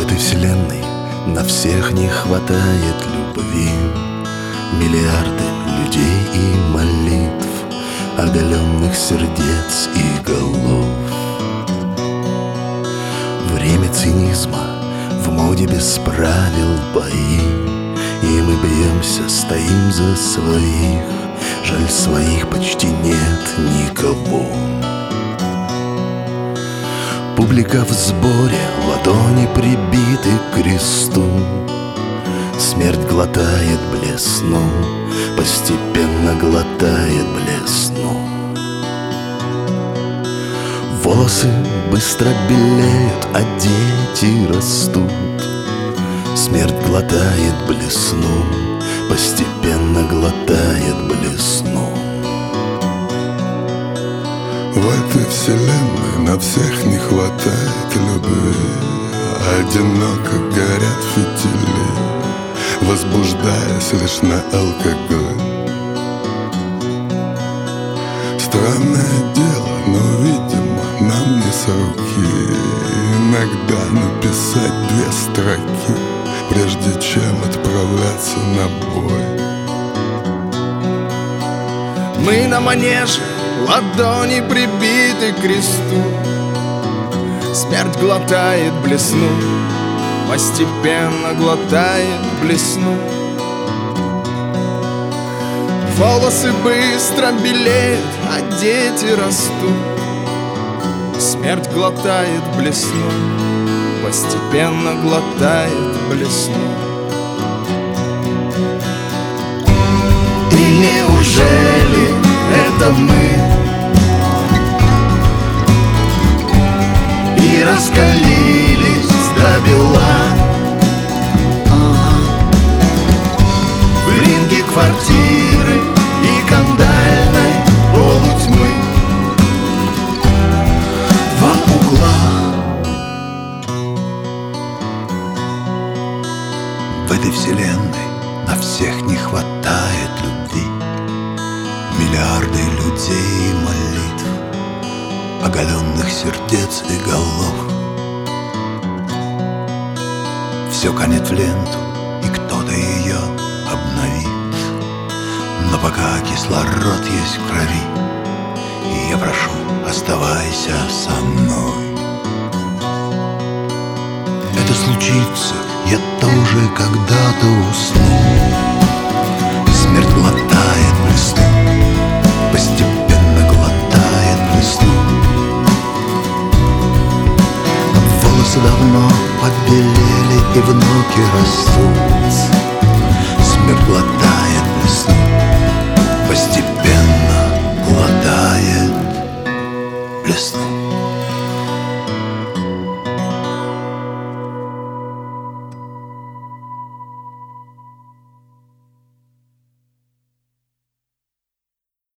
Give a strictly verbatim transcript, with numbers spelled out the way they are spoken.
этой вселенной на всех не хватает любви. Миллиарды людей и молитв, оголенных сердец и голов. Время цинизма, в моде без правил бои, и мы бьемся, стоим за своих. Жаль, своих почти нет никого. Публика в сборе, ладони прибиты к кресту. Смерть глотает блесну, постепенно глотает блесну. Волосы быстро белеют, а дети растут. Смерть глотает блесну, постепенно глотает блесну. В этой вселенной на всех не хватает любви. Одиноко горят фитили, возбуждаясь лишь на алкоголь. Странное дело, но, видимо, нам не с руки иногда написать две строки, прежде чем отправляться на бой. Мы на манеже, ладони прибиты к кресту. Смерть глотает блесну, постепенно глотает блесну. Волосы быстро белеют, а дети растут. Смерть глотает блесну, постепенно глотает блесну. И неужели это мы и раскалились до бела? В ринге квартиры и кандальной полутьмы, два угла. В этой вселенной на всех не хватает любви. Миллиарды людей и молитв, оголенных сердец и голов. Все канет в ленту, и кто-то ее обновит. Но пока кислород есть в крови, и я прошу, оставайся со мной. Это случится, я тоже когда-то усну. Смерть глотает блесну, постепенно глотает блесну. Волосы давно побелели и внуки растут.